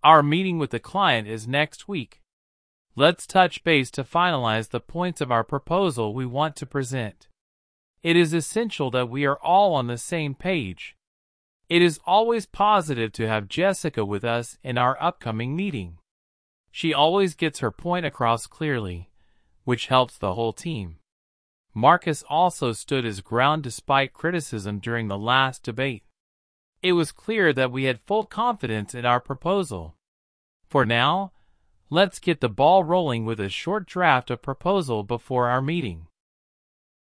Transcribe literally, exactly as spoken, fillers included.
Our meeting with the client is next week. Let's touch base to finalize the points of our proposal we want to present. It is essential that we are all on the same page. It is always positive to have Jessica with us in our upcoming meeting. She always gets her point across clearly, which helps the whole team. Marcus also stood his ground despite criticism during the last debate. It was clear that we had full confidence in our proposal. For now, let's get the ball rolling with a short draft of proposal before our meeting.